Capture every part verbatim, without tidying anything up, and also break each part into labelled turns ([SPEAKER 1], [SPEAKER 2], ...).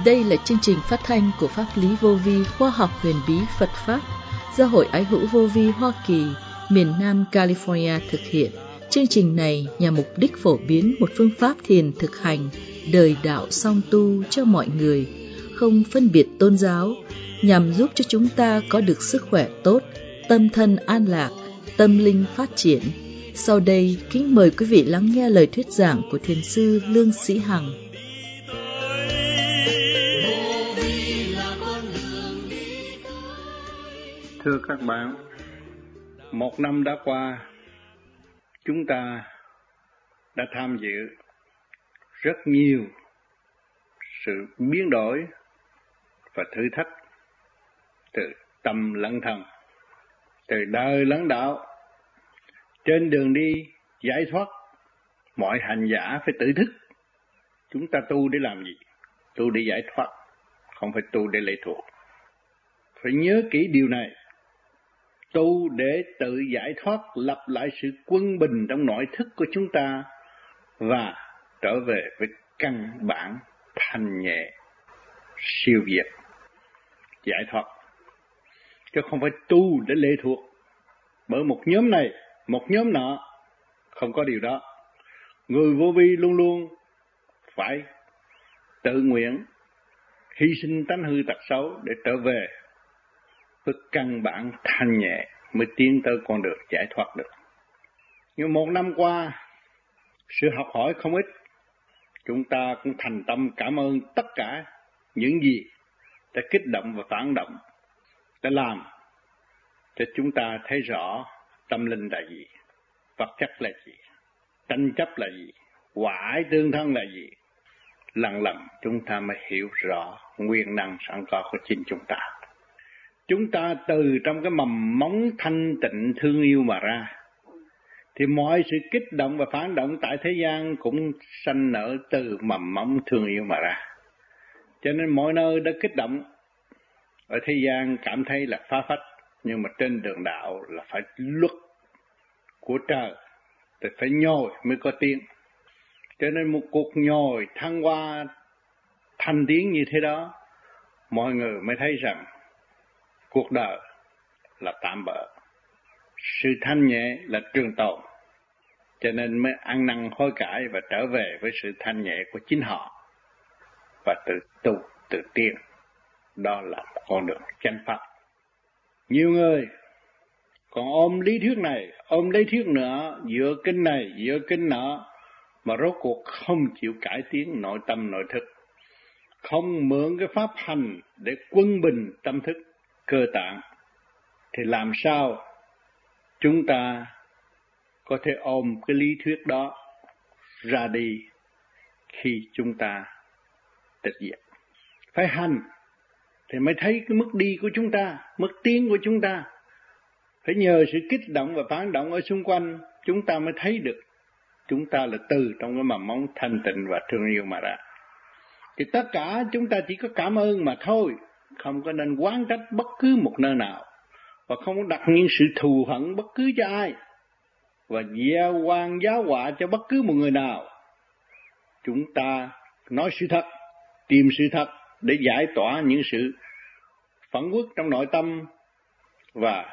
[SPEAKER 1] Đây là chương trình phát thanh của Pháp lý vô vi khoa học huyền bí Phật Pháp do Hội Ái hữu Vô vi Hoa Kỳ, miền Nam California thực hiện. Chương trình này nhằm mục đích phổ biến một phương pháp thiền thực hành đời đạo song tu cho mọi người, không phân biệt tôn giáo, nhằm giúp cho chúng ta có được sức khỏe tốt, tâm thân an lạc, tâm linh phát triển. Sau đây, kính mời quý vị lắng nghe lời thuyết giảng của Thiền sư Lương Sĩ Hằng.
[SPEAKER 2] Thưa các bạn, một năm đã qua, chúng ta đã tham dự rất nhiều sự biến đổi và thử thách từ tâm lẫn thân, từ đời lẫn đạo. Trên đường đi giải thoát, mọi hành giả phải tự thức. Chúng ta tu để làm gì? Tu để giải thoát, không phải tu để lệ thuộc. Phải nhớ kỹ điều này. Tu để tự giải thoát, lập lại sự quân bình trong nội thức của chúng ta và trở về với căn bản thanh nhẹ, siêu việt, giải thoát. Chứ không phải tu để lệ thuộc bởi một nhóm này, một nhóm nọ, không có điều đó. Người vô vi luôn luôn phải tự nguyện hy sinh tánh hư tật xấu để trở về với căn bản thanh nhẹ mới tiến tới con đường giải thoát được. Nhưng một năm qua, sự học hỏi không ít, chúng ta cũng thành tâm cảm ơn tất cả những gì đã kích động và phản động, đã làm cho chúng ta thấy rõ tâm linh là gì, vật chất là gì, tranh chấp là gì, hòa ái tương thân là gì. Lần lần chúng ta mới hiểu rõ nguyên năng sẵn có của chính chúng ta. Chúng ta từ trong cái mầm móng thanh tịnh thương yêu mà ra, thì mọi sự kích động và phản động tại thế gian cũng sanh nở từ mầm móng thương yêu mà ra. Cho nên mọi nơi đã kích động, ở thế gian cảm thấy là phá phách, nhưng mà trên đường đạo là phải luật của trời, thì phải nhồi mới có tiếng. Cho nên một cuộc nhồi thăng hoa thành tiếng như thế đó, mọi người mới thấy rằng cuộc đời là tạm bợ, sự thanh nhẹ là trường tồn. Cho nên mới ăn năn hối cải và trở về với sự thanh nhẹ của chính họ và tự tu, tự tiến. Đó là một con đường chánh pháp. Nhiều người còn ôm lý thuyết này, ôm lý thuyết nữa, dựa kinh này, dựa kinh nọ, mà rốt cuộc không chịu cải tiến nội tâm nội thức, không mượn cái pháp hành để quân bình tâm thức cơ tạng, thì làm sao chúng ta có thể ôm cái lý thuyết đó ra đi khi chúng ta tịch diệt. Phải hành thì mới thấy cái mức đi của chúng ta, mức tiến của chúng ta. Phải nhờ sự kích động và phản động ở xung quanh, chúng ta mới thấy được chúng ta là từ trong cái mầm móng thanh tịnh và thương yêu mà ra. Thì tất cả chúng ta chỉ có cảm ơn mà thôi, không có nên oán trách bất cứ một nơi nào, và không đặt những sự thù hận bất cứ cho ai, và gieo oan giáo họa cho bất cứ một người nào. Chúng ta nói sự thật, tìm sự thật để giải tỏa những sự phẫn uất trong nội tâm và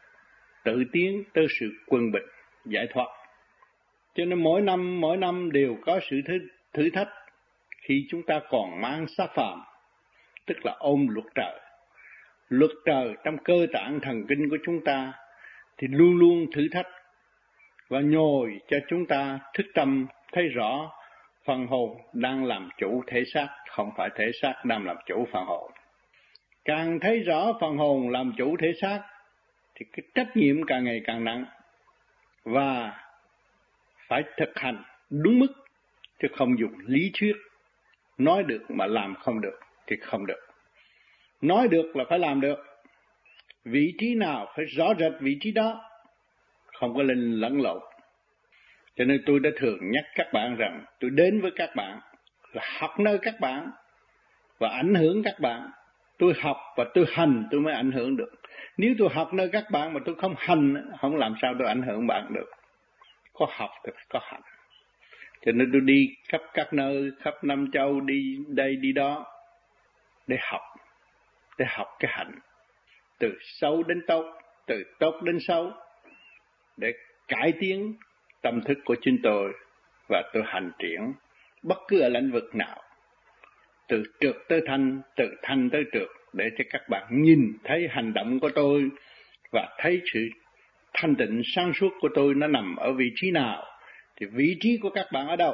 [SPEAKER 2] tự tiến tới sự quân bình, giải thoát. Cho nên mỗi năm, mỗi năm đều có sự thử, thử thách khi chúng ta còn mang xác phàm, tức là ôm luật trời. Luật trời trong cơ tạng thần kinh của chúng ta thì luôn luôn thử thách và nhồi cho chúng ta thức tâm thấy rõ phần hồn đang làm chủ thể xác, không phải thể xác đang làm chủ phần hồn. Càng thấy rõ phần hồn làm chủ thể xác thì cái trách nhiệm càng ngày càng nặng, và phải thực hành đúng mức, chứ không dùng lý thuyết. Nói được mà làm không được thì không được. Nói được là phải làm được. Vị trí nào phải rõ rệt vị trí đó, không có lên lẫn lộn. Cho nên tôi đã thường nhắc các bạn rằng tôi đến với các bạn là học nơi các bạn và ảnh hưởng các bạn. Tôi học và tôi hành tôi mới ảnh hưởng được. Nếu tôi học nơi các bạn mà tôi không hành, không làm sao tôi ảnh hưởng bạn được. Có học thì phải có hành. Cho nên tôi đi khắp các nơi, khắp năm châu, đi đây đi đó, để học, để học cái hạnh, từ xấu đến tốt, từ tốt đến xấu, để cải tiến tâm thức của chính tôi, và tôi hành triển bất cứ ở lĩnh vực nào, từ trượt tới thanh, từ thanh tới trượt, để cho các bạn nhìn thấy hành động của tôi và thấy sự thanh tịnh sáng suốt của tôi nó nằm ở vị trí nào, thì vị trí của các bạn ở đâu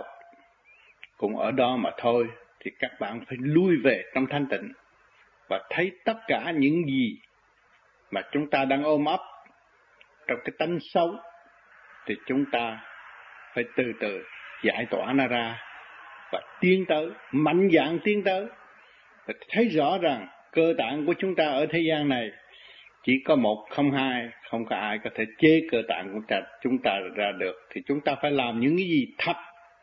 [SPEAKER 2] cũng ở đó mà thôi. Thì các bạn phải lui về trong thanh tịnh và thấy tất cả những gì mà chúng ta đang ôm ấp trong cái tánh xấu, thì chúng ta phải từ từ giải tỏa nó ra và tiến tới, mạnh dạn tiến tới, và thấy rõ rằng cơ tạng của chúng ta ở thế gian này chỉ có một không hai, không có ai có thể chế cơ tạng của chúng ta ra được. Thì chúng ta phải làm những cái gì thật,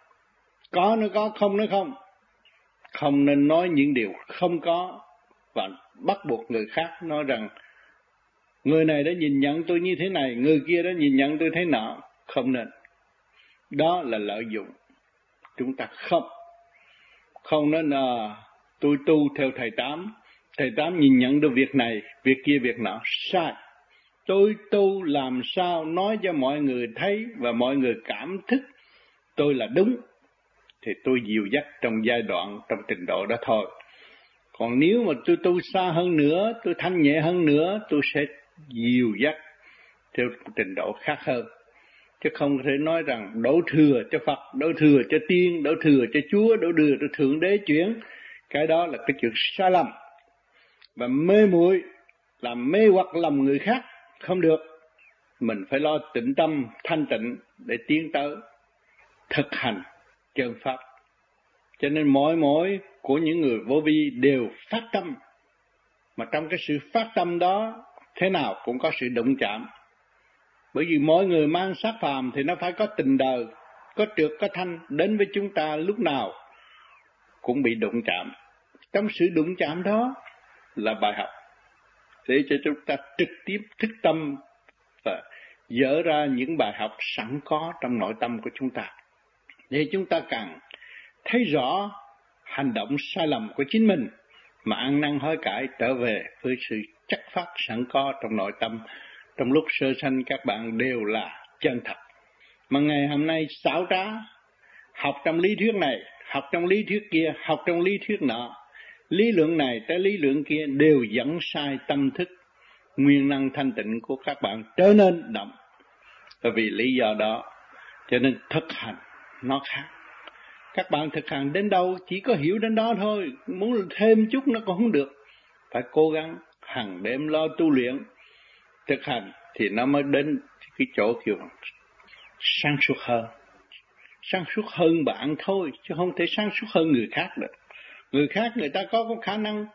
[SPEAKER 2] có nó có, không nó không. Không nên nói những điều không có và bắt buộc người khác nói rằng người này đã nhìn nhận tôi như thế này, người kia đã nhìn nhận tôi thế nọ. Không nên. Đó là lợi dụng. Chúng ta không. Không nên à, tôi tu theo thầy Tám, thầy Tám nhìn nhận được việc này, việc kia, việc nọ. Sai. Tôi tu làm sao nói cho mọi người thấy và mọi người cảm thức tôi là đúng, thì tôi dìu dắt trong giai đoạn, trong trình độ đó thôi. Còn nếu mà tôi tu xa hơn nữa, tôi thanh nhẹ hơn nữa, tôi sẽ dìu dắt theo trình độ khác hơn. Chứ không thể nói rằng đổ thừa cho Phật, đổ thừa cho Tiên, đổ thừa cho Chúa, đổ thừa cho Thượng Đế chuyển. Cái đó là cái chuyện sai lầm. Và mê muội, làm mê hoặc lòng người khác, không được. Mình phải lo tịnh tâm, thanh tịnh để tiến tới thực hành chân pháp. Cho nên mỗi mỗi của những người vô vi đều phát tâm. Mà trong cái sự phát tâm đó, thế nào cũng có sự đụng chạm. Bởi vì mỗi người mang xác phàm thì nó phải có tình đời, có trượt có thanh, đến với chúng ta lúc nào cũng bị đụng chạm. Trong sự đụng chạm đó là bài học để cho chúng ta trực tiếp thức tâm và dỡ ra những bài học sẵn có trong nội tâm của chúng ta, để chúng ta càng thấy rõ hành động sai lầm của chính mình mà ăn năn hối cải, trở về với sự chất phát sẵn có trong nội tâm. Trong lúc sơ sanh các bạn đều là chân thật. Mà ngày hôm nay xảo trá, học trong lý thuyết này, học trong lý thuyết kia, học trong lý thuyết nọ, lý luận này tới lý luận kia đều dẫn sai tâm thức, nguyên năng thanh tịnh của các bạn trở nên động. Và vì lý do đó cho nên thực hành nó khác. Các bạn thực hành đến đâu chỉ có hiểu đến đó thôi, muốn thêm chút nó cũng không được. Phải cố gắng hàng đêm lo tu luyện, thực hành thì nó mới đến cái chỗ kiểu sáng suốt hơn. Sáng suốt hơn bạn thôi, chứ không thể sáng suốt hơn người khác được. Người khác người ta có, có khả năng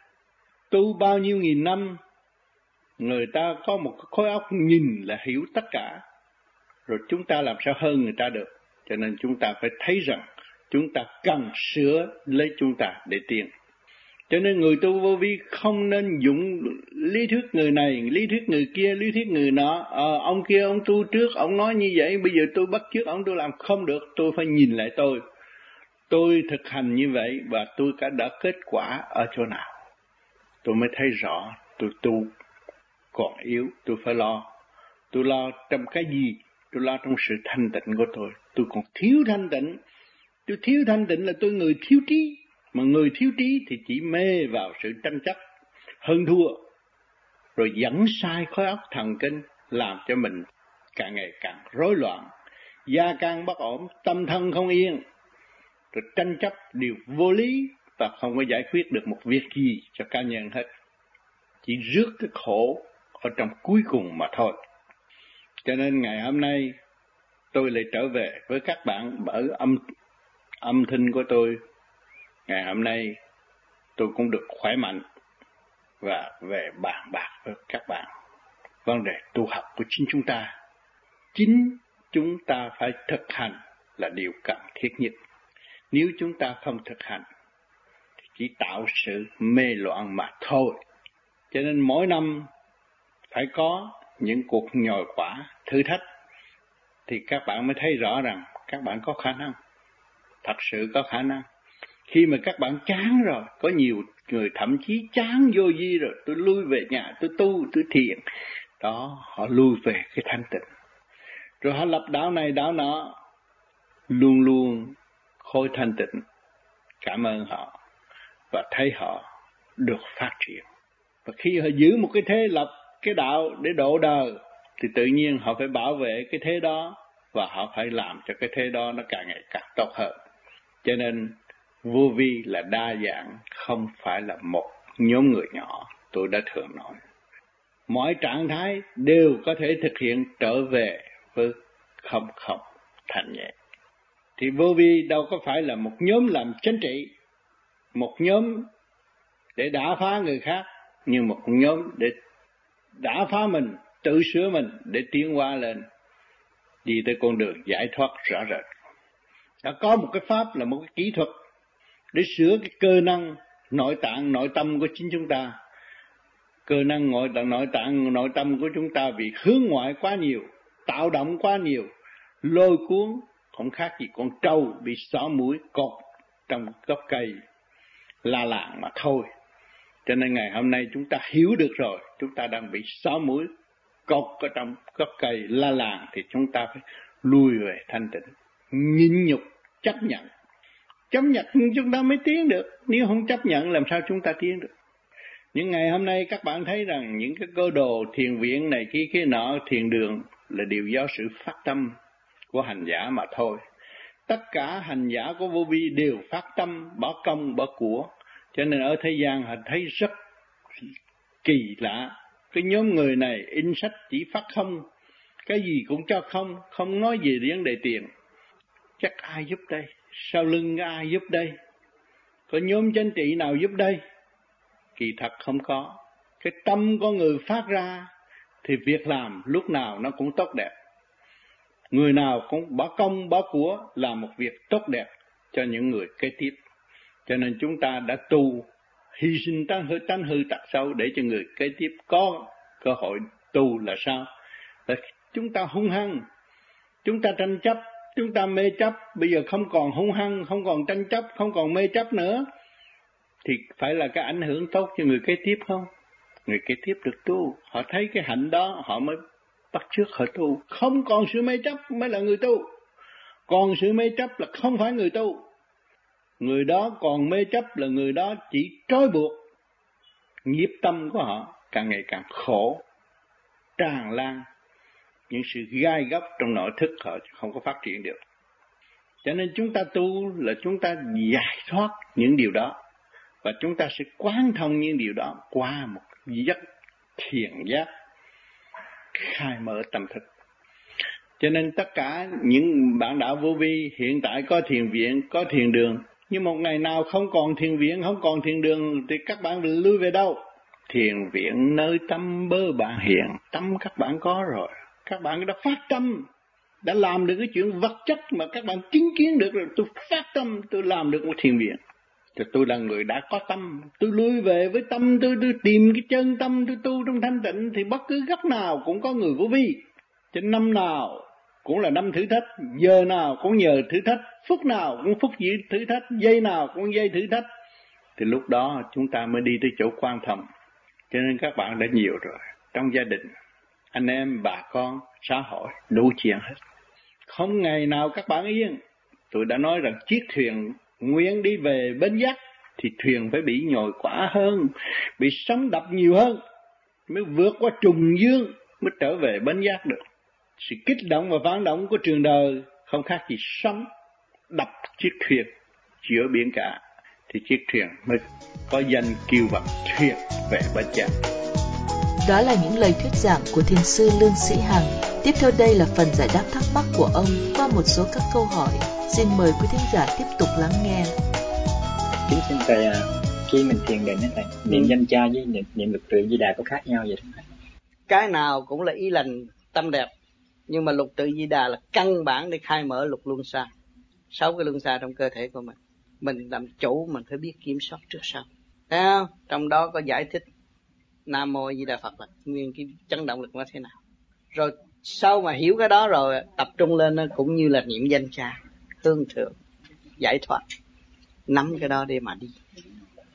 [SPEAKER 2] tu bao nhiêu nghìn năm, người ta có một khối óc nhìn là hiểu tất cả. Rồi chúng ta làm sao hơn người ta được. Cho nên chúng ta phải thấy rằng chúng ta cần sửa lấy chúng ta để tiến. Cho nên người tu vô vi không nên dụng lý thuyết người này, lý thuyết người kia, lý thuyết người nọ. Ờ, ông kia ông tu trước, ông nói như vậy, bây giờ tôi bắt chước ông, tôi làm không được. Tôi phải nhìn lại tôi. Tôi thực hành như vậy và tôi đã đã kết quả ở chỗ nào. Tôi mới thấy rõ tôi tu còn yếu, tôi phải lo. Tôi lo trong cái gì? Tôi lo trong sự thanh tịnh của tôi. Tôi còn thiếu thanh tịnh. Tôi thiếu thanh tịnh là tôi người thiếu trí. Mà người thiếu trí thì chỉ mê vào sự tranh chấp, hơn thua, rồi dẫn sai khối óc thần kinh, làm cho mình càng ngày càng rối loạn, gia can bất ổn, tâm thân không yên, rồi tranh chấp điều vô lý và không có giải quyết được một việc gì cho cá nhân hết. Chỉ rước cái khổ ở trong cuối cùng mà thôi. Cho nên ngày hôm nay tôi lại trở về với các bạn bởi âm, âm thanh của tôi. Ngày hôm nay tôi cũng được khỏe mạnh và về bàn bạc với các bạn vấn đề tu học của chính chúng ta. Chính chúng ta phải thực hành là điều cần thiết nhất. Nếu chúng ta không thực hành thì chỉ tạo sự mê loạn mà thôi. Cho nên mỗi năm phải có những cuộc nhồi quả, thử thách thì các bạn mới thấy rõ rằng các bạn có khả năng, thật sự có khả năng. Khi mà các bạn chán rồi, có nhiều người thậm chí chán vô vi rồi, tôi lui về nhà, tôi tu, tôi thiền. Đó, họ lui về cái thanh tịnh. Rồi họ lập đạo này, đạo nọ, luôn luôn khối thanh tịnh. Cảm ơn họ và thấy họ được phát triển. Và khi họ giữ một cái thế lập, cái đạo để độ đời, thì tự nhiên họ phải bảo vệ cái thế đó, và họ phải làm cho cái thế đó nó càng ngày càng tốt hơn. Cho nên vô vi là đa dạng, không phải là một nhóm người nhỏ. Tôi đã thường nói, mọi trạng thái đều có thể thực hiện trở về với không không thành nhẹ. Thì vô vi đâu có phải là một nhóm làm chính trị, một nhóm để đả phá người khác, nhưng một nhóm để đả phá mình, tự sửa mình để tiến hóa lên, đi tới con đường giải thoát rõ rệt. Đã có một cái pháp là một cái kỹ thuật để sửa cái cơ năng nội tạng, nội tâm của chính chúng ta. Cơ năng nội tạng, nội tạng, nội tâm của chúng ta vì hướng ngoại quá nhiều, tạo động quá nhiều, lôi cuốn, không khác gì con trâu bị xỏ mũi cột trong gốc cây la làng mà thôi. Cho nên ngày hôm nay chúng ta hiểu được rồi, chúng ta đang bị xỏ mũi cột ở trong gốc cây la làng, thì chúng ta phải lui về thanh tịnh, nhịn nhục, chấp nhận. Chấp nhận chúng ta mới tiến được, nếu không chấp nhận làm sao chúng ta tiến được. Những ngày hôm nay các bạn thấy rằng những cái cơ đồ thiền viện này kia kia nọ, thiền đường là đều do sự phát tâm của hành giả mà thôi. Tất cả hành giả của vô vi đều phát tâm, bỏ công, bỏ của. Cho nên ở thế gian họ thấy rất kỳ lạ. Cái nhóm người này in sách chỉ phát không, cái gì cũng cho không, không nói gì vấn đề tiền. Chắc ai giúp đây? Sau lưng ai giúp đây? Có nhóm chính trị nào giúp đây? Kỳ thật không có. Cái tâm con người phát ra thì việc làm lúc nào nó cũng tốt đẹp. Người nào cũng bỏ công bỏ của làm một việc tốt đẹp cho những người kế tiếp. Cho nên chúng ta đã tu, hy sinh tánh hư, tánh hư tật xấu để cho người kế tiếp có cơ hội tu là sao? Là chúng ta hung hăng, chúng ta tranh chấp, chúng ta mê chấp, bây giờ không còn hung hăng, không còn tranh chấp, không còn mê chấp nữa, thì phải là cái ảnh hưởng tốt cho người kế tiếp không? Người kế tiếp được tu, họ thấy cái hạnh đó họ mới bắt chước họ tu. Không còn sự mê chấp mới là người tu. Còn sự mê chấp là không phải người tu. Người đó còn mê chấp là người đó chỉ trói buộc nghiệp tâm của họ càng ngày càng khổ, tràn lan những sự gai góc trong nội thức họ, không có phát triển được. Cho nên chúng ta tu là chúng ta giải thoát những điều đó, và chúng ta sẽ quán thông những điều đó qua một giấc thiền giác khai mở tâm thức. Cho nên tất cả những bạn đạo vô vi hiện tại có thiền viện, có thiền đường, nhưng một ngày nào không còn thiền viện, không còn thiền đường thì các bạn lưu về đâu? Thiền viện nơi tâm bơ bạn hiện, tâm các bạn có rồi, các bạn đã phát tâm, đã làm được cái chuyện vật chất mà các bạn chứng kiến được rồi. Tôi phát tâm, tôi làm được một thiền viện. Thì tôi là người đã có tâm, tôi lui về với tâm, tôi, tôi tìm cái chân tâm, tôi tu trong thanh tịnh, thì bất cứ góc nào cũng có người vô vi. Cho năm nào cũng là năm thử thách, giờ nào cũng nhờ thử thách, phút nào cũng phút giữ thử thách, giây nào cũng giây thử thách. Thì lúc đó chúng ta mới đi tới chỗ quan thông. Cho nên các bạn đã nhiều rồi, trong gia đình, anh em, bà con, xã hội, đủ chuyện hết. Không ngày nào các bạn yên. Tôi đã nói rằng chiếc thuyền nguyên đi về bến giác thì thuyền phải bị nhồi quả hơn, bị sóng đập nhiều hơn, mới vượt qua trùng dương, mới trở về bến giác được. Sự kích động và phản động của trường đời không khác gì sóng đập chiếc thuyền giữa biển cả, thì chiếc thuyền mới có danh kêu bằng thuyền về bến giác.
[SPEAKER 1] Đó là những lời thuyết giảng của thiền sư Lương Sĩ Hằng. Tiếp theo đây là phần giải đáp thắc mắc của ông qua một số các câu hỏi. Xin mời quý thính giả tiếp tục lắng nghe.
[SPEAKER 3] Kính xin thầy, khi mình thiền định thầy, niệm danh cha với niệm, niệm lục tự Di Đà có khác nhau vậy không thầy?
[SPEAKER 4] Cái nào cũng là ý lành tâm đẹp, nhưng mà lục tự Di Đà là căn bản để khai mở lục luân xa, sáu cái luân xa trong cơ thể của mình. Mình làm chủ, mình phải biết kiểm soát trước sau. Thấy không? Trong đó có giải thích Nam Mô Di Đà Phật là nguyên cái chấn động lực nó thế nào. Rồi sau mà hiểu cái đó rồi, tập trung lên nó cũng như là niệm danh cha, tương thượng, giải thoát. Nắm cái đó để mà đi.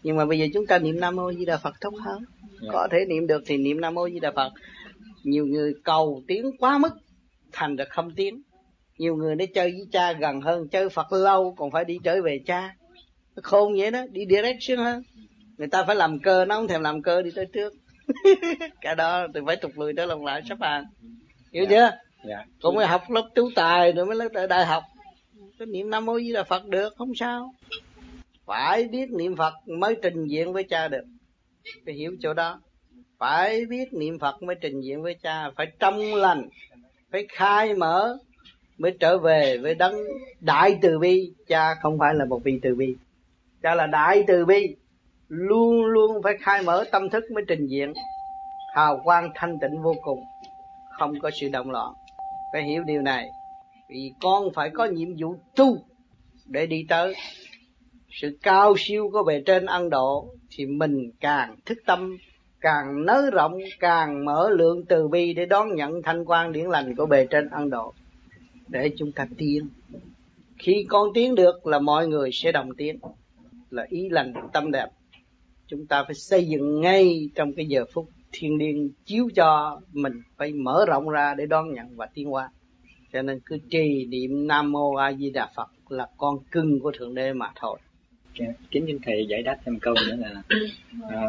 [SPEAKER 4] Nhưng mà bây giờ chúng ta niệm Nam Mô Di Đà Phật tốt hơn. Yeah. Có thể niệm được thì niệm Nam Mô Di Đà Phật. Nhiều người cầu tiếng quá mức, thành ra không tiếng. Nhiều người để chơi với cha gần hơn, chơi Phật lâu còn phải đi trở về cha. Nó khôn vậy đó, đi direction hơn. Người ta phải làm cơ, nó không thèm làm cơ đi tới trước. Cả đó thì phải tục lùi tới lòng lại sắp hàng. Hiểu yeah. chưa? Yeah. Cũng mới học lớp tú tài rồi mới lớp đại học. Cái niệm Nam Mô Di Đà Phật được, không sao. Phải biết niệm Phật mới trình diện với cha được. Phải hiểu chỗ đó. Phải biết niệm Phật mới trình diện với cha. Phải trong lành, phải khai mở mới trở về với đấng đại từ bi. Cha không phải là một vị từ bi, cha là đại từ bi. Luôn luôn phải khai mở tâm thức mới trình diện. Hào quang thanh tịnh vô cùng, không có sự động loạn. Phải hiểu điều này. Vì con phải có nhiệm vụ tu để đi tới sự cao siêu của bề trên ân độ, thì mình càng thức tâm, càng nới rộng, càng mở lượng từ bi để đón nhận thanh quan điển lành của bề trên ân độ, để chúng ta tiến. Khi con tiến được là mọi người sẽ đồng tiến, là ý lành tâm đẹp. Chúng ta phải xây dựng ngay trong cái giờ phút thiên liêng chiếu cho mình, phải mở rộng ra để đón nhận và tiến hóa. Cho nên cứ trì niệm Nam Mô A Di Đà Phật là con cưng của Thượng Đế mà thôi.
[SPEAKER 3] Kính xin thầy giải đáp thêm câu nữa là à,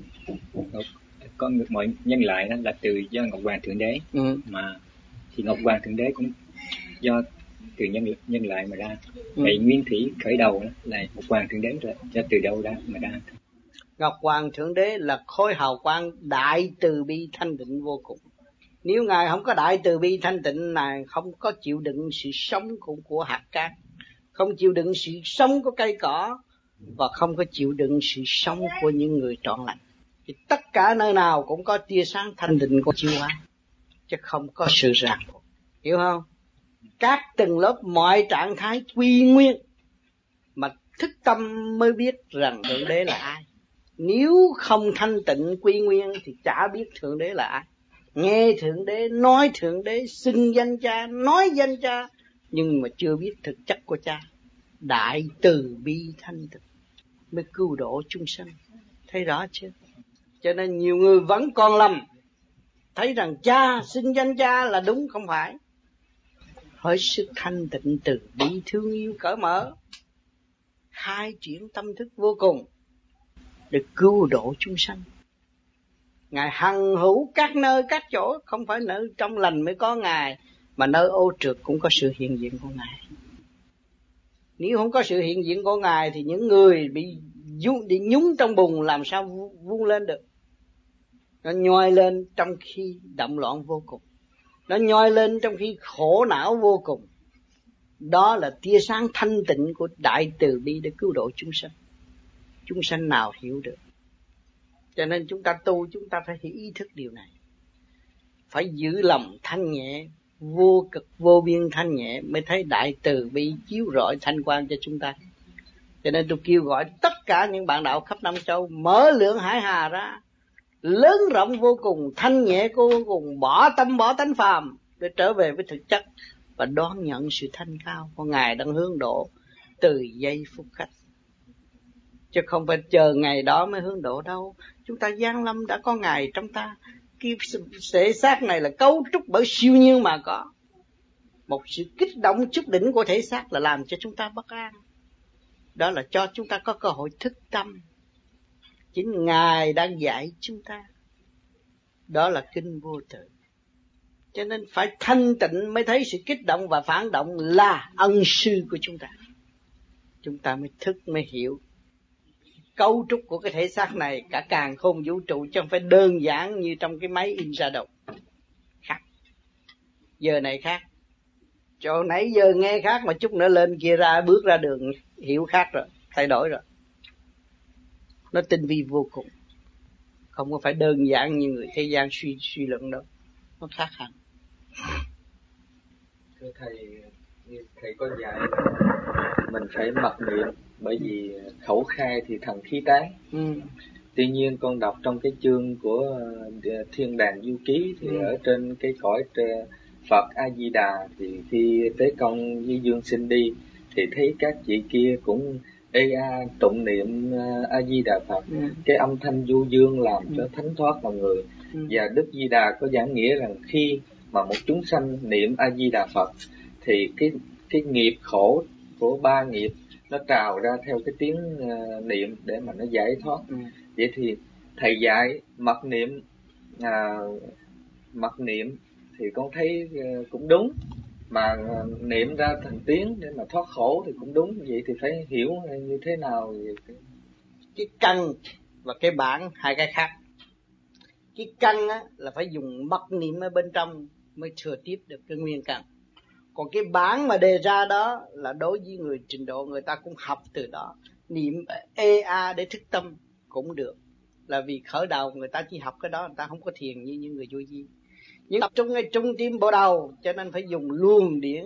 [SPEAKER 3] con mọi nhân loại đó là từ do Ngọc Hoàng Thượng Đế, ừ. mà thì Ngọc Hoàng Thượng Đế cũng do từ nhân nhân loại mà ra. Ừ. Vậy nguyên thủy khởi đầu đó là Ngọc Hoàng Thượng Đế rồi, do từ đâu ra mà ra?
[SPEAKER 4] Ngọc Hoàng Thượng Đế là khối hào quang đại từ bi thanh tịnh vô cùng. Nếu Ngài không có đại từ bi thanh tịnh này, không có chịu đựng sự sống của, của hạt cát, không chịu đựng sự sống của cây cỏ, và không có chịu đựng sự sống của những người trọn lành, thì tất cả nơi nào cũng có tia sáng thanh tịnh của chiếu hóa, chứ không có sự ràng buộc. Hiểu không? Các tầng lớp mọi trạng thái quy nguyên, mà thức tâm mới biết rằng Thượng Đế là ai. Nếu không thanh tịnh quy nguyên thì chả biết Thượng Đế là ai. Nghe Thượng Đế, nói Thượng Đế, xưng danh cha, nói danh cha, nhưng mà chưa biết thực chất của cha. Đại từ bi thanh tịnh mới cứu độ chúng sanh. Thấy rõ chưa? Cho nên nhiều người vẫn còn lầm, thấy rằng cha, xưng danh cha là đúng, không phải. Hết sức thanh tịnh, từ bi, thương yêu, cởi mở, khai triển tâm thức vô cùng để cứu độ chúng sanh. Ngài hằng hữu các nơi các chỗ, không phải nơi trong lành mới có Ngài, mà nơi ô trượt cũng có sự hiện diện của Ngài. Nếu không có sự hiện diện của Ngài thì những người bị nhúng, bị nhúng trong bùn làm sao vươn lên được. Nó nhoi lên trong khi động loạn vô cùng, nó nhoi lên trong khi khổ não vô cùng. Đó là tia sáng thanh tịnh của đại từ bi để cứu độ chúng sanh. Chúng sanh nào hiểu được? Cho nên chúng ta tu, chúng ta phải ý thức điều này. Phải giữ lòng thanh nhẹ, vô cực vô biên thanh nhẹ, mới thấy đại từ bi chiếu rọi thanh quang cho chúng ta. Cho nên tôi kêu gọi tất cả những bạn đạo khắp năm châu mở lượng hải hà ra, lớn rộng vô cùng, thanh nhẹ vô cùng, bỏ tâm bỏ tánh phàm để trở về với thực chất và đón nhận sự thanh cao của Ngài đang hướng độ từ giây phút khách. Chứ không phải chờ ngày đó mới hướng độ đâu. Chúng ta giáng lâm đã có Ngài trong ta. Cái thể xác này là cấu trúc bởi siêu nhiên mà có. Một sự kích động chút đỉnh của thể xác là làm cho chúng ta bất an. Đó là cho chúng ta có cơ hội thức tâm. Chính Ngài đang dạy chúng ta. Đó là kinh vô tự. Cho nên phải thanh tịnh mới thấy sự kích động và phản động là ân sư của chúng ta. Chúng ta mới thức, mới hiểu cấu trúc của cái thể xác này, cả càn khôn vũ trụ, chứ không phải đơn giản như trong cái máy in ra đâu. Khác. Giờ này khác. Chỗ nãy giờ nghe khác, mà chút nữa lên kia ra, bước ra đường hiểu khác rồi, thay đổi rồi. Nó tinh vi vô cùng. Không có phải đơn giản như người thế gian suy suy luận đâu. Nó khác hẳn.
[SPEAKER 5] Thưa thầy, thầy có dạy mình phải mặc niệm, bởi vì khẩu khai thì thần khí tán. Ừ. Tuy nhiên con đọc trong cái chương của Thiên Đàng Du Ký thì ừ. ở trên cái cõi Phật A Di Đà thì khi Tế Công với Dương Sinh đi thì thấy các chị kia cũng ê a tụng niệm A Di Đà Phật, ừ. cái âm thanh du dương làm ừ. cho thánh thoát lòng người. ừ. Và Đức Di Đà có giảng nghĩa rằng khi mà một chúng sanh niệm A Di Đà Phật thì cái cái nghiệp khổ của ba nghiệp nó trào ra theo cái tiếng uh, niệm để mà nó giải thoát. ừ. Vậy thì thầy dạy mật niệm à, mật niệm thì con thấy uh, cũng đúng, mà uh, niệm ra thành tiếng để mà thoát khổ thì cũng đúng. Vậy thì phải hiểu như thế nào?
[SPEAKER 4] Cái căn và cái bản hai cái khác. Cái căn á, là phải dùng mật niệm ở bên trong mới thừa tiếp được cái nguyên căn. Còn cái bản mà đề ra đó là đối với người trình độ, người ta cũng học từ đó. Niệm ê a để thức tâm cũng được, là vì khởi đầu người ta chỉ học cái đó, người ta không có thiền như những người vô vi. Nhưng tập trung ngay trung tim bộ đầu, cho nên phải dùng luồng điển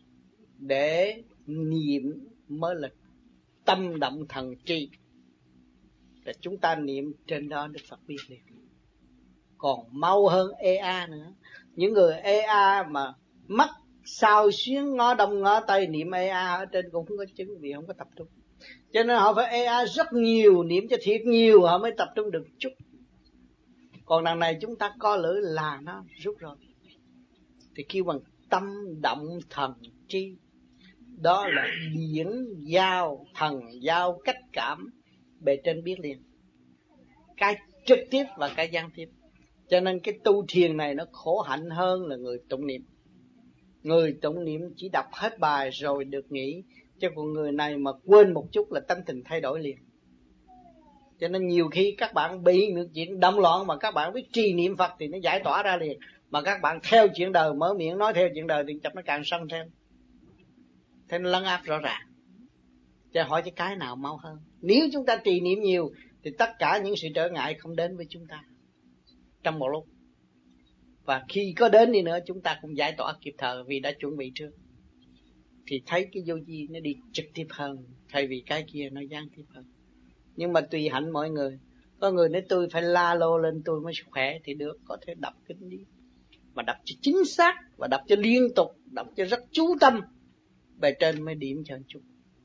[SPEAKER 4] để niệm mới là tâm động thần tri. Để chúng ta niệm trên đó Đức Phật biết liền. Còn mau hơn ê a nữa. Những người ê a mà mắt sao xuyến ngó đông ngó tây niệm ê a ở trên cũng không có chứng, vì không có tập trung. Cho nên họ phải ê a rất nhiều, niệm cho thiệt nhiều họ mới tập trung được chút. Còn đằng này chúng ta co lưỡi là nó rút rồi. Thì kêu bằng tâm động thần tri. Đó là điển giao, thần giao cách cảm, bề trên biết liền. Cái trực tiếp và cái gián tiếp. Cho nên cái tu thiền này nó khổ hạnh hơn là người tụng niệm. Người tụng niệm chỉ đọc hết bài rồi được nghỉ, chứ còn người này mà quên một chút là tâm tình thay đổi liền. Cho nên nhiều khi các bạn bị những chuyện động loạn mà các bạn biết trì niệm Phật thì nó giải tỏa ra liền. Mà các bạn theo chuyện đời, mở miệng nói theo chuyện đời thì chập nó càng sân thêm. Thế nó lấn áp rõ ràng. Cho hỏi cái cái nào mau hơn. Nếu chúng ta trì niệm nhiều thì tất cả những sự trở ngại không đến với chúng ta trong một lúc. Và khi có đến đi nữa chúng ta cũng giải tỏa kịp thời vì đã chuẩn bị trước. Thì thấy cái vô vi nó đi trực tiếp hơn, thay vì cái kia nó gián tiếp hơn. Nhưng mà tùy hạnh mọi người. Có người nói tôi phải la lô lên tôi mới khỏe thì được, có thể đọc kinh đi. Mà đọc cho chính xác, và đọc cho liên tục, đọc cho rất chú tâm, bề trên mới điểm cho chút.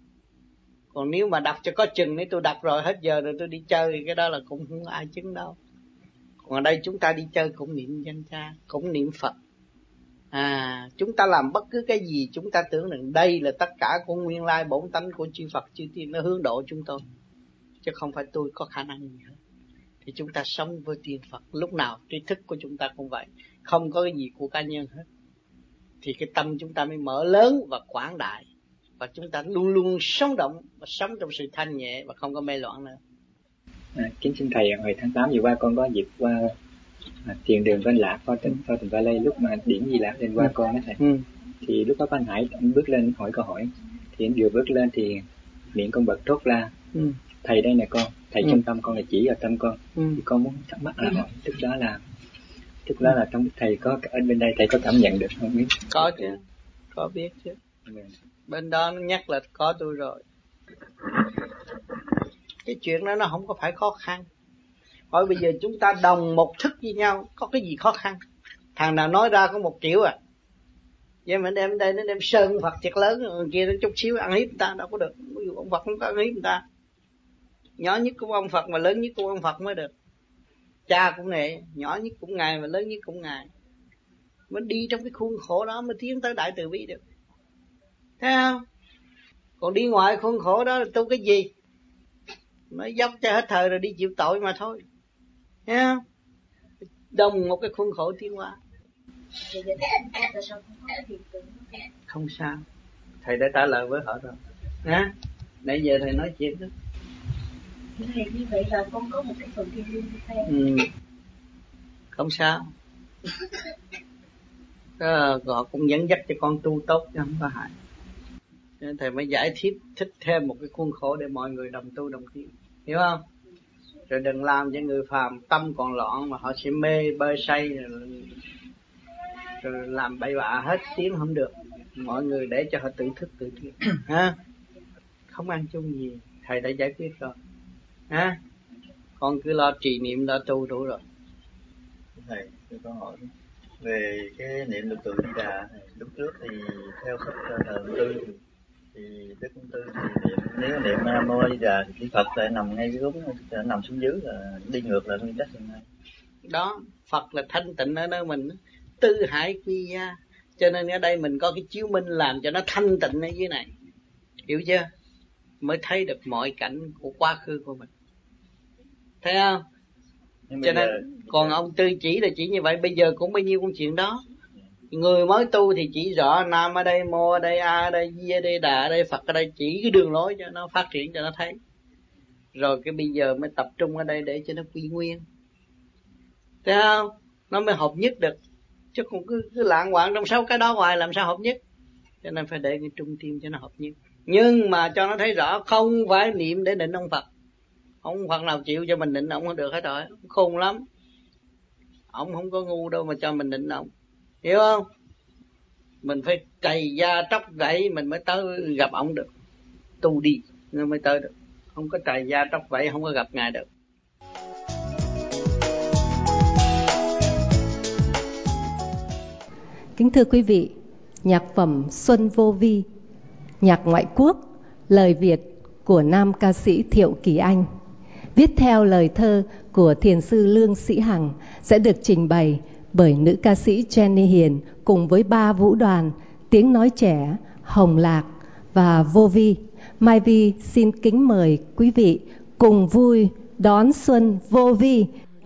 [SPEAKER 4] Còn nếu mà đọc cho có chừng, nếu tôi đọc rồi hết giờ rồi tôi đi chơi thì cái đó là cũng không ai chứng đâu. Còn ở đây chúng ta đi chơi cũng niệm danh cha, cũng niệm Phật. À, chúng ta làm bất cứ cái gì chúng ta tưởng rằng đây là tất cả của nguyên lai bổn tánh của chư Phật chư Tiên, nó hướng độ chúng tôi, chứ không phải tôi có khả năng gì hết. Thì chúng ta sống với tiên Phật, lúc nào trí thức của chúng ta cũng vậy, không có cái gì của cá nhân hết. Thì cái tâm chúng ta mới mở lớn và quảng đại, và chúng ta luôn luôn sống động và sống trong sự thanh nhẹ và không có mê loạn nữa.
[SPEAKER 3] À, kính xin thầy, hồi tháng tám vừa qua con có dịp qua à, tiền đường Vân Lạc, qua tỉnh qua tỉnh Valley, lúc mà điểm Di Lạc lên qua ừ. con đó thầy. Ừ. Thì lúc đó con Hải anh bước lên hỏi câu hỏi, thì anh vừa bước lên thì miệng con bật thốt ra, ừ. thầy đây nè con, thầy ừ. trong tâm con là chỉ ở tâm con. Ừ. Thì con muốn thắc mắc là hỏi, tức đó là tức đó là trong thầy có ở bên đây thầy có cảm nhận được không biết?
[SPEAKER 4] Có chứ, có biết chứ. Ừ. Bên đó nó nhắc là có tôi rồi. Cái chuyện đó nó không có phải khó khăn. Hỏi bây giờ chúng ta đồng một thức với nhau, có cái gì khó khăn? Thằng nào nói ra có một triệu à? Vậy mà đem đây nó đem sơn Phật thiệt lớn, người kia nó chút xíu ăn hiếp người ta đâu có được. Ví dụ ông Phật không có ăn hiếp người ta. Nhỏ nhất của ông Phật mà lớn nhất của ông Phật mới được. Cha cũng vậy, nhỏ nhất cũng Ngài mà lớn nhất cũng Ngài. Mới đi trong cái khuôn khổ đó mới tiến tới đại từ bi được. Thấy không? Còn đi ngoài khuôn khổ đó là tu cái gì? Nói dốc cho hết thời rồi đi chịu tội mà thôi. Thấy không? Đồng một cái khuôn khổ tiến hóa. Không sao. Thầy đã trả lời với họ rồi. Hả? Nãy giờ thầy nói chuyện đó.
[SPEAKER 6] Thầy như vậy là con có một cái phần thiên liêng với thầy.
[SPEAKER 4] Ừ. Không sao. Đó, họ cũng dẫn dắt cho con tu tốt chứ không có hại. Nên thầy mới giải thích thích thêm một cái khuôn khổ để mọi người đồng tu đồng tiến. Hiểu không? Rồi đừng làm cho người phàm tâm còn loạn mà họ sẽ mê bơi say rồi, rồi làm bậy bạ hết tiếng không được. Mọi người để cho họ tự thức tự thiện. Ha? Không ăn chung gì, thầy đã giải quyết rồi. Ha? Con cứ lo trì niệm lo tu đủ rồi.
[SPEAKER 7] Thầy, tôi có hỏi về cái niệm lục tự Di Đà này. Lúc trước thì theo sách đời tư Thì Đức Công Tư thì niệm, nếu niệm Nam Mô A Di Đà thì Phật lại nằm ngay cái gốc, nằm xuống dưới là đi ngược lại nguyên tắc hiện nay.
[SPEAKER 4] Đó, Phật là thanh tịnh ở nơi mình, tư hải quy gia. Cho nên ở đây mình có cái chiếu minh làm cho nó thanh tịnh ở dưới này. Hiểu chưa? Mới thấy được mọi cảnh của quá khứ của mình. Thấy không? Nhưng cho nên giờ, còn giờ... ông Tư chỉ là chỉ như vậy. Bây giờ cũng bao nhiêu công chuyện đó. Người mới tu thì chỉ rõ Nam ở đây, Mô ở đây, A ở đây, Di ở đây, Đà ở đây, Phật ở đây. Chỉ cái đường lối cho nó phát triển cho nó thấy. Rồi cái bây giờ mới tập trung ở đây để cho nó quy nguyên. Thấy không? Nó mới hợp nhất được. Chứ còn cứ, cứ lạng quạng trong sáu cái đó hoài làm sao hợp nhất. Cho nên phải để cái trung tim cho nó hợp nhất. Nhưng mà cho nó thấy rõ không phải niệm để định ông Phật. Ông Phật nào chịu cho mình định ông không được hết rồi. Khôn lắm. Ông không có ngu đâu mà cho mình định ông. Hiểu không? Mình phải cày da tróc gãy mình mới tới gặp ông được. Tu đi nó mới tới được. Không có cày da tróc gãy không có gặp ngài được.
[SPEAKER 8] Kính thưa quý vị, nhạc phẩm Xuân Vô Vi, nhạc ngoại quốc, lời Việt của nam ca sĩ Thiệu Kỳ Anh, viết theo lời thơ của thiền sư Lương Sĩ Hằng, sẽ được trình bày bởi nữ ca sĩ Jenny Hiền cùng với ba vũ đoàn Tiếng Nói Trẻ, Hồng Lạc và Vô Vi. Mai Vi xin kính mời quý vị cùng vui đón Xuân Vô Vi.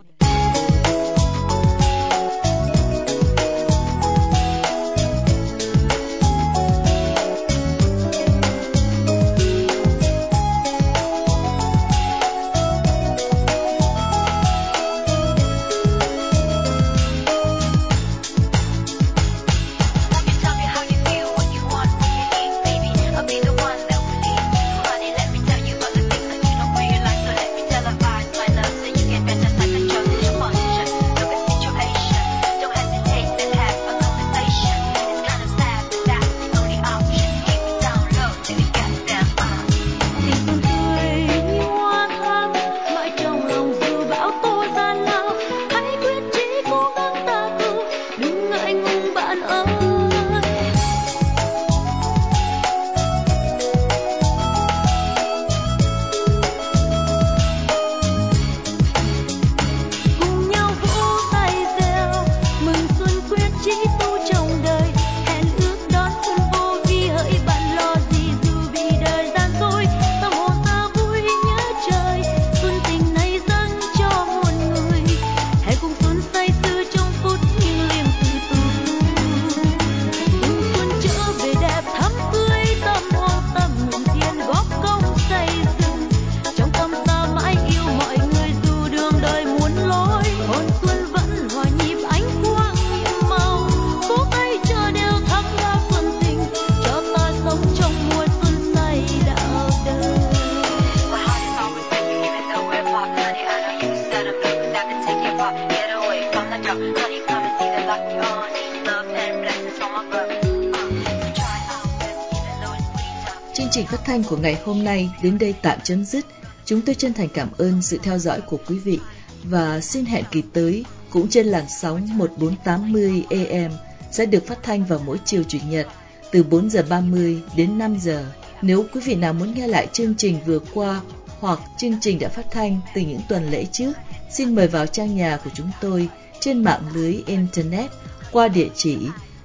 [SPEAKER 1] Chương trình phát thanh của ngày hôm nay đến đây tạm chấm dứt. Chúng tôi chân thành cảm ơn sự theo dõi của quý vị và xin hẹn kỳ tới cũng trên làn sóng một bốn tám mươi A M sẽ được phát thanh vào mỗi chiều Chủ nhật từ bốn giờ ba mươi đến năm giờ. Nếu quý vị nào muốn nghe lại chương trình vừa qua hoặc chương trình đã phát thanh từ những tuần lễ trước, xin mời vào trang nhà của chúng tôi trên mạng lưới Internet qua địa chỉ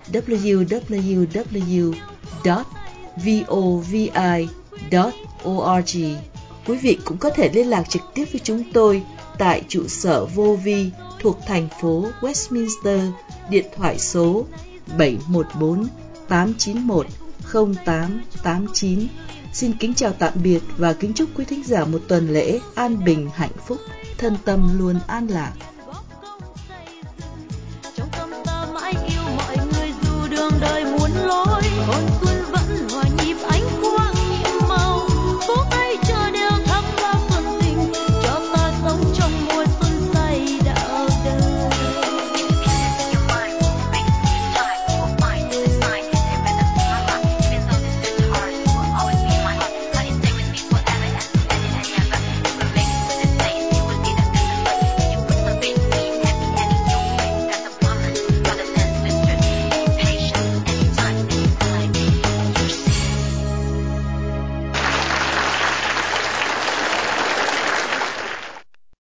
[SPEAKER 1] w w w chấm vovi chấm org. Quý vị cũng có thể liên lạc trực tiếp với chúng tôi tại trụ sở Vô Vi thuộc thành phố Westminster, điện thoại số bảy một bốn tám chín một không tám tám chín. Xin kính chào tạm biệt và kính chúc quý thính giả một tuần lễ an bình hạnh phúc, thân tâm luôn an lạc.
[SPEAKER 9] Trong tâm ta mãi yêu mọi người dù đường đời muốn lối.